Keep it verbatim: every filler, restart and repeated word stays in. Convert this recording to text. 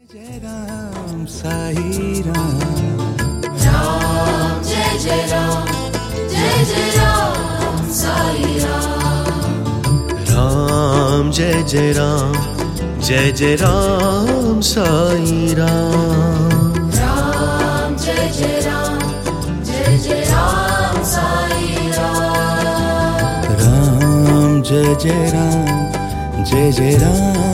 Jai Ram Sai Ram, Ram Jai Jai Ram, Jai Jai Ram Sai Ram, Ram Jai Jai Ram, Jai Jai Ram Sai Ram, Ram Jai Jai Ram, Jai Jai Ram Sai Ram, Ram Jai Jai Ram, Jai Jai Ram